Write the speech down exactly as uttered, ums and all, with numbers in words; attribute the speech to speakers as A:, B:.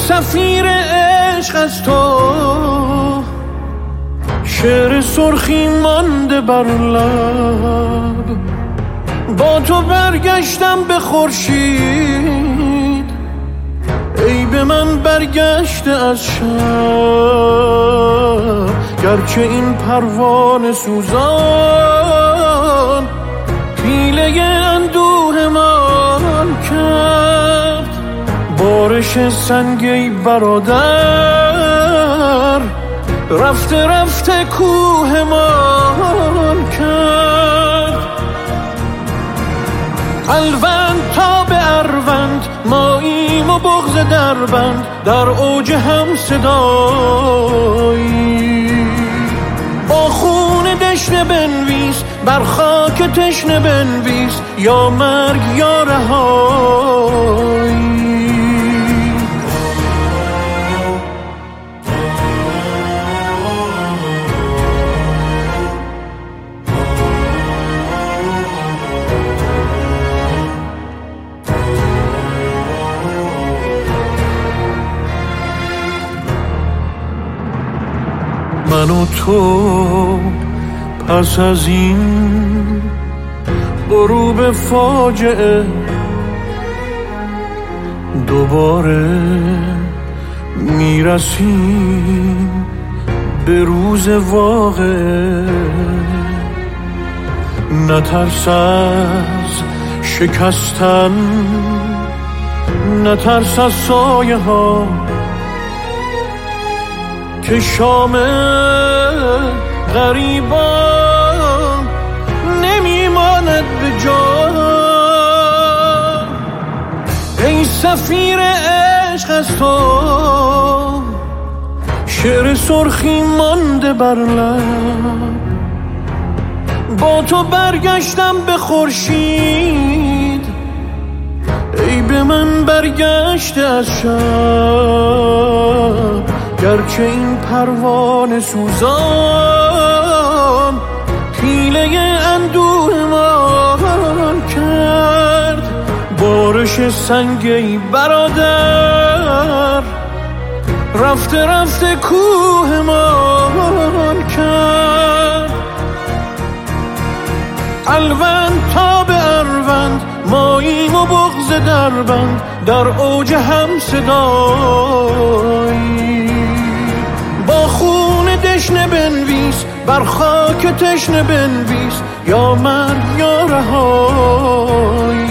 A: سفیر عشق از تو شعر سرخی مانده بر لب، با تو برگشتم به خورشید، ای به من برگشته از شب، گرچه این پروانه سوزان پیله اندوه من کرد. بارش سنگی برادر رفته رفته کوه من کرد. الوند تا به اروند ماییم و بغض دربند، در اوج هم صدایی با خون دشنه بنویس، بر خاک تشنه بنویس، یا مرگ یا رهایی. من و تو پس از این غروب فاجعه دوباره میرسیم به روز واقعه. نترس از شکستن، نترس از سایه ها که شام غریبان نمیماند به جا. ای سفیر عشق از تو شعر سرخی مانده بر لب، با تو برگشتم به خورشید، ای به من برگشته از شب، گرچه این پروانه سوزان پیله اندوه من کرد. بارش سنگی برادر رفته رفته کوه من کرد. الوند تا به اروند ماییم و بغض دربند، در اوج هم صدایی با خون دشنه بنویس، بر خاک تشنه بنویس، یا مرگ یا رهایی.